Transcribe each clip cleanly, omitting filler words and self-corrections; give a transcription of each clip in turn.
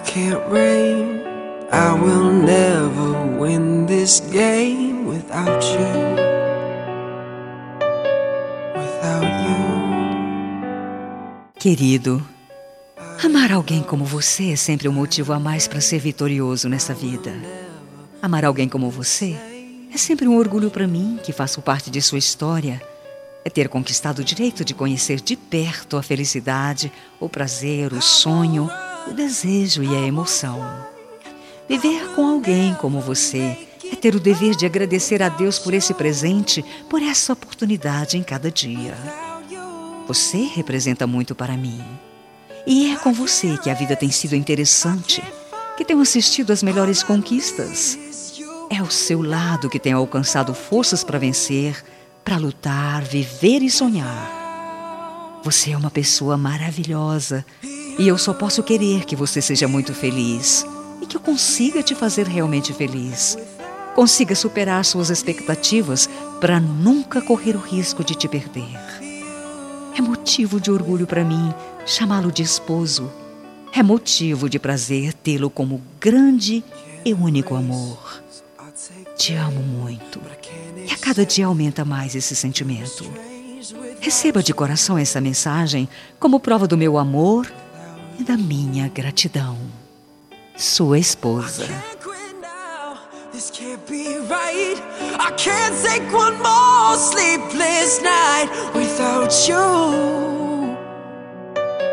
can't reign. I will never win this game without you. Without you. Querido, amar alguém como você é sempre um motivo a mais para ser vitorioso nessa vida. Amar alguém como você é sempre um orgulho para mim, que faço parte de sua história. É ter conquistado o direito de conhecer de perto a felicidade, o prazer, o sonho, o desejo e a emoção. Viver com alguém como você é ter o dever de agradecer a Deus por esse presente, por essa oportunidade em cada dia. Você representa muito para mim. E é com você que a vida tem sido interessante, que tenho assistido às melhores conquistas. É ao seu lado que tenho alcançado forças para vencer, para lutar, viver e sonhar. Você é uma pessoa maravilhosa e eu só posso querer que você seja muito feliz e que eu consiga te fazer realmente feliz. Consiga superar suas expectativas para nunca correr o risco de te perder. É motivo de orgulho para mim chamá-lo de esposo. É motivo de prazer tê-lo como grande e único amor. Te amo muito e a cada dia aumenta mais esse sentimento. Receba de coração essa mensagem como prova do meu amor e da minha gratidão. Sua esposa. This can't be right. I can't take one more sleepless night without you.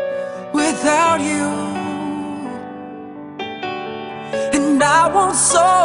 Without you. And I want so